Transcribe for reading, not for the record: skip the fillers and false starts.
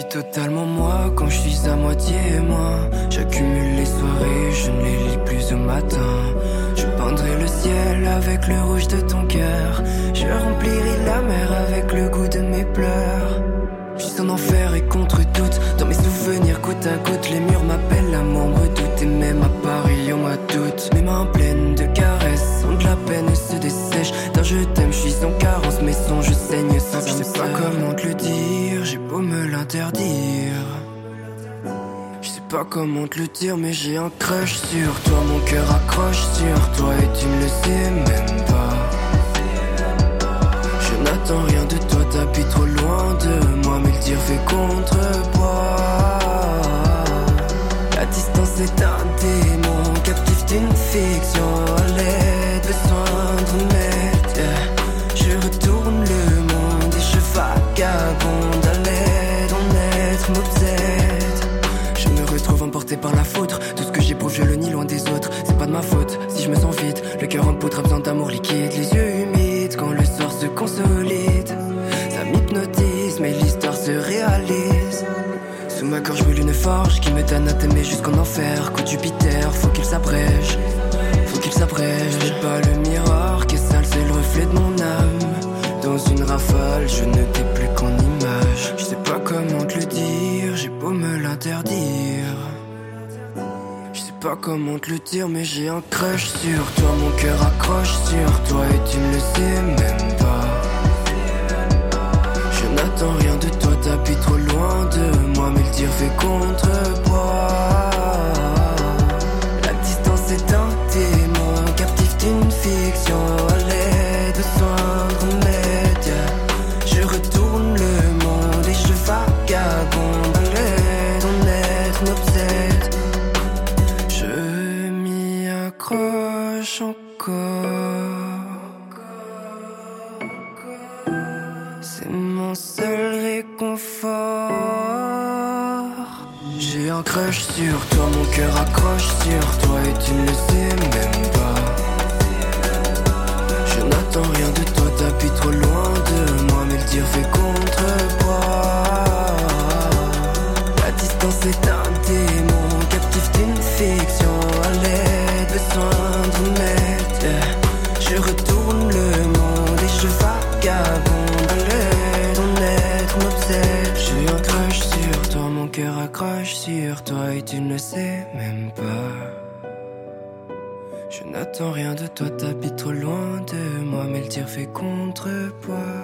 totalement moi quand je suis à moitié moi. J'accumule les soirées, je ne les lis plus au matin. Je peindrai le ciel avec le rouge de ton cœur. Je remplirai la mer avec le goût de mes pleurs. Je suis en enfer et contre toute. Dans mes souvenirs goutte à goutte, les murs m'appellent, la membre redoute. Et même à Paris on m'a doute. Mes mains pleines de caresses ont de la peine et se dessèchent. D'un je t'aime, je suis sans carence, mes songes saignent sans âme. Je sais pas comment te le dire, j'ai beau me l'interdire. Je sais pas comment te le dire, mais j'ai un crush sur toi. Mon cœur accroche sur toi et tu ne le sais même pas. Je n'attends rien de toi, t'habites trop loin de moi, mais le dire fait contrepoids. La distance est un démon, captif d'une fiction. À l'aide, besoin de remède, yeah. Je retourne le monde et je vagabonde. À l'aide, en être m'obsède. Je me retrouve emporté par la foudre. Tout ce que j'éprouve, je le nie loin des autres. C'est pas de ma faute si je me sens vide. Le cœur en poudre a besoin d'amour liquide. Les yeux humides quand le sort se consolide. Ça m'hypnotise mais l'histoire se réalise. Sous ma gorge brûle une forge qui me donne à t'aimer jusqu'en enfer. Coup de Jupiter, faut qu'il s'abrège. Faut qu'il s'abrège. J'ai pas le miroir qui est sale, c'est le reflet de mon âme. Dans une rafale, je ne t'ai plus qu'en image. Je sais pas comment te le dire, j'ai beau me l'interdire. Je sais pas comment te le dire, mais j'ai un crush sur toi. Mon cœur accroche sur toi et tu ne le sais même pas. Je n'attends rien de toi, t'habites trop loin de moi, mais le dire fait contrepoids. La distance est un démon, captif d'une fiction. À l'aide, besoin de remède, yeah. Je retourne le monde et je vagabonde. À l'aide, en être m'obsède. Je m'y accroche encore. C'est mon seul réconfort. J'ai un crush sur toi, mon cœur accroche sur toi et tu ne le sais même pas. Je n'attends rien de toi, t'habites trop loin de moi, mais le dire fait contrepoids. La distance est un démon, captif d'une fiction. À l'aide, besoin de remède, yeah. Je retourne le monde et je vagabonde. À l'aide, en être m'obsède. J'ai un crush sur toi, mon cœur accroche sur toi et tu ne le sais même pas. Je n'attends rien de toi, t'habites trop loin de moi, mais le tir fait contrepoids.